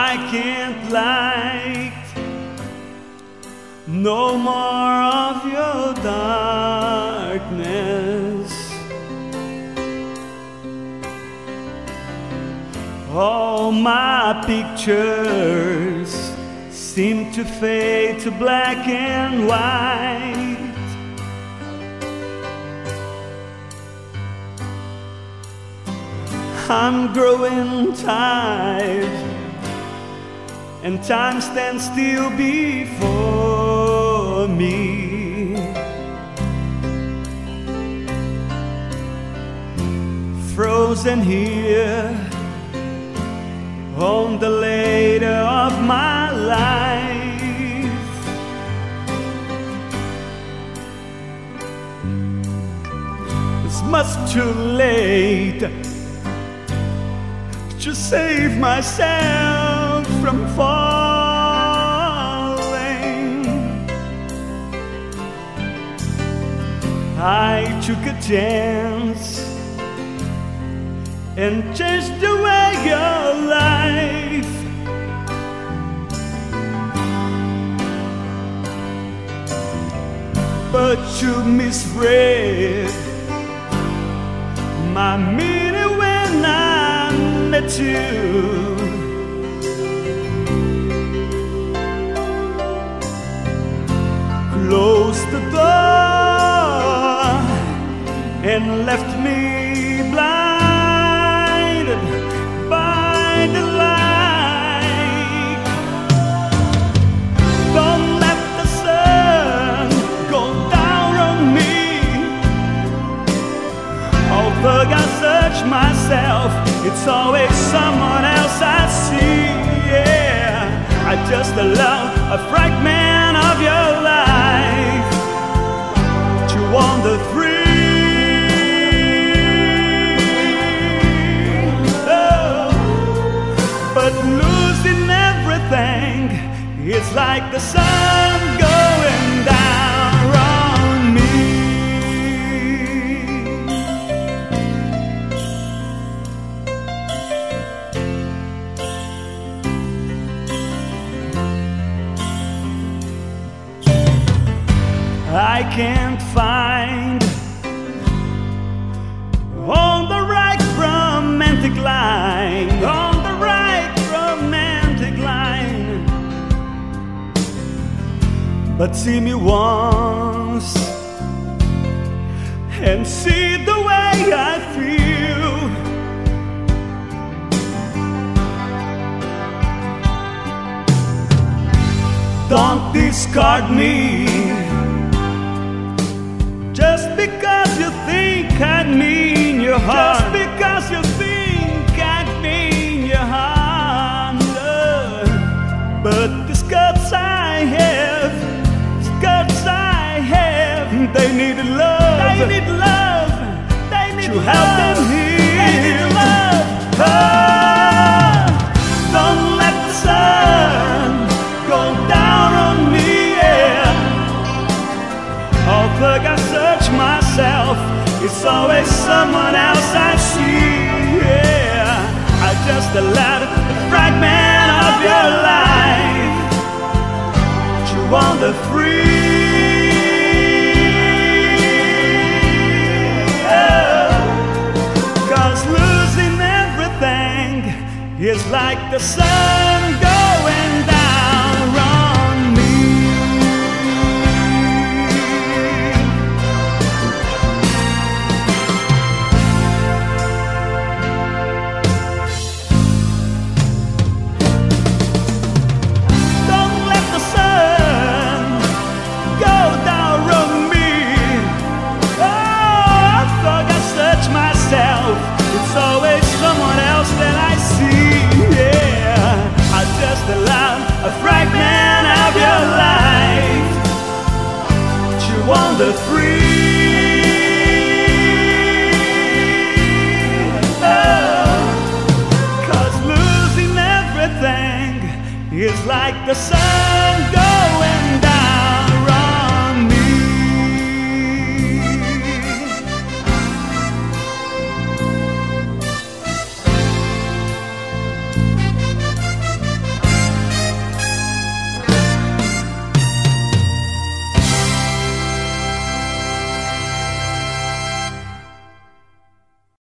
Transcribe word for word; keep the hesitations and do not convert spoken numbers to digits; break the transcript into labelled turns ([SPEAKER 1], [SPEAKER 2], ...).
[SPEAKER 1] I can't light no more of your darkness. All my pictures seem to fade to black and white. I'm growing tired, and time stands still before me. Frozen here on the ladder of my life. It's much too late to save myself from falling. I took a chance and changed the way your life. But you misread my meaning when I met you. Closed the door and left me blinded by the light. Don't let the sun go down on me. Although I search myself, it's always someone else I see. Yeah, I just allow a fragment of your life to wander free. Oh, but losing everything is like the sun going down on me. I can't find on the right romantic line, on the right romantic line. But see me once and see the way I feel. Don't discard me just because you think I'd mean your heart. Just because you think I'd mean your heart. No. But the skirts I have, skirts I have, they need love. They need love. They need to help them heal. They need love. Oh, don't let the sun go down on me. Yeah. Although I search myself, it's always someone else I see. Yeah, I just allowed a fragment of your life to wander free. Oh, 'cause losing everything is like the sun going down on me. It's always someone else that I see. Yeah, I just allow a fragment of your life to wander free. Oh, 'cause losing everything is like the sun going